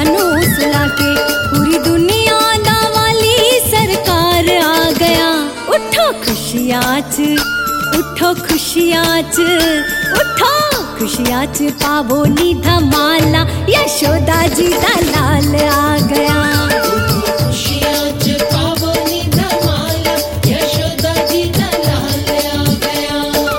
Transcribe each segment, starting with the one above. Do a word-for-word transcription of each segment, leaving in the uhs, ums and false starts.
सानू सुला के, पूरी दुनिया दा वाली सरकार आ गया। उठो खुशियां च, उठो खुशियां च, उठो खुशियां च पावो नी धमाला, यशोदा जी दा लाल आ गया। खुशियां च पावो नी धमाला, यशोदा जी दा लाल आ गया।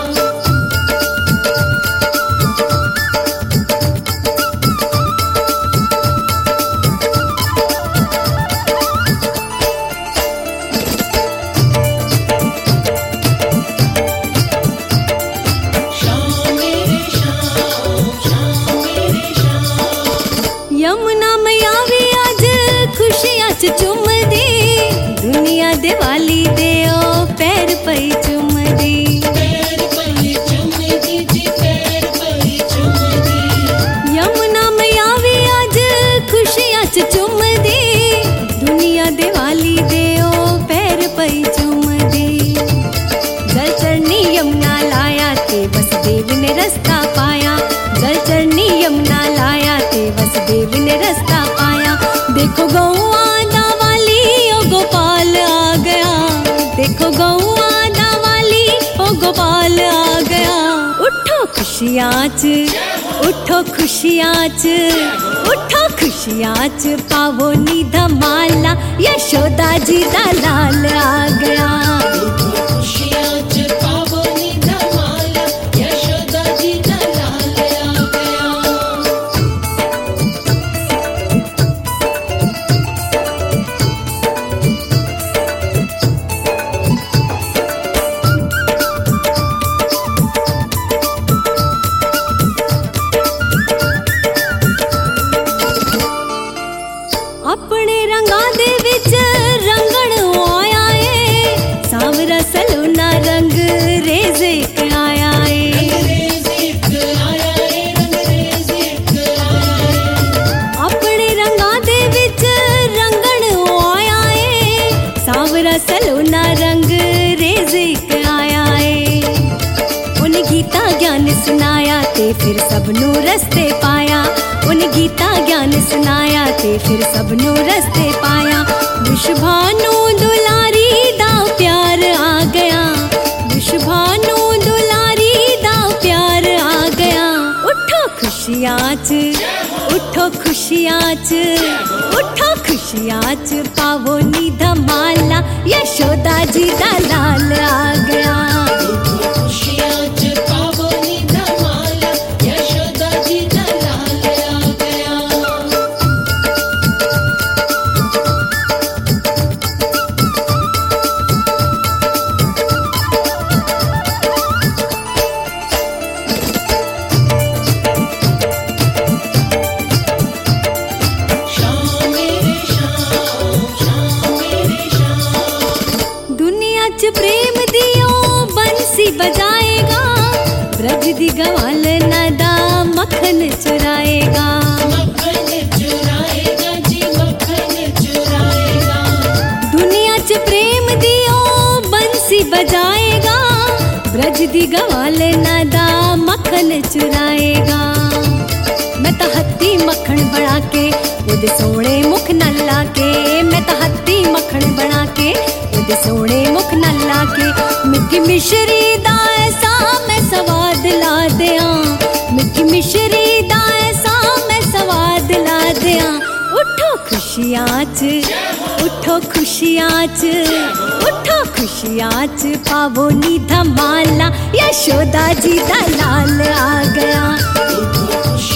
यमुना मैया भी आज खुशियां च चुमदी, दुनिया दे वाली दे ओ पैर पई चुमदी। पैर पई चुमदी जी, पैर पई चुमदी। यमुना मैया भी आज खुशियां च चुमदी, दुनिया दे वाली दे ओ पैर पई चुमदी। जल चरनी यमुना लाया ते वसुदेव ने रास्ता पाया, जल चरनी यमुना लाया ते वसुदेव ने रास्ता पाया। देखो गौआ दा वाली ओ गोपाल आ गया, देखो गौआ दा वाली ओ गोपाल आ गया। उठो खुशियां च, उठो खुशियां च, उठो खुशियां च पावो नी धमाला, यशोदा जी दा लाल आ गया। खुशियां च पावो नी धमाला, यशोदा जी दा लाल आ गया। अपने रंगा दे विच रंगण आया ए, सांवरा सलोना रंग रेज़ इक आया ए। रंगरेज़ इक आया ए, रंगरेज़ इक आया ए। अपने रंगा दे विच रंगण आया ए, सांवरा सलोना रंग रेज़ इक आया ए। उन गीता ज्ञान सुनाया ते फिर सबनू रस्ते पाया, उन गीता ज्ञान सुनाया ते फिर सबनू रस्ते पाया। विश्वभानु दुलारी दा प्यार आ गया, विश्वभानु दुलारी दा प्यार आ गया। उठो खुशियां च, उठो खुशियां च, उठो खुशियां च पावो नी धमाला, यशोदा जी दा लाल आ गया। खुशियां च पावो नी धमाला, यशोदा जी दा लाल आ गया। शाम मेरे शाम, शाम मेरे शाम। दुनिया च प्रेम दियो बंसी बजाएगा, ब्रज दी गवाल नदा मक्खन चुराएगा। मक्खन चुराएगा जी, मक्खन चुराएगा। दुनिया च प्रेम दियो बंसी बजाएगा, ब्रज दी गवाल नदा मक्खन चुराएगा। मैं तो हत्ती मक्खन बना के ओदे सोने मुख न लाके, मैं तो हत्ती मक्खन बना के ओदे सोने मुख न लाके। मिठी मिश्री दा ऐसा मैं स्वाद ला दियां, मिठी मिश्री दा ऐसा मैं स्वाद ला दियां। उठो खुशियां च, उठो खुशियां च, उठो खुशियां च पावो नी धमाला, यशोदा जी दा लाल आ गया। खुशियां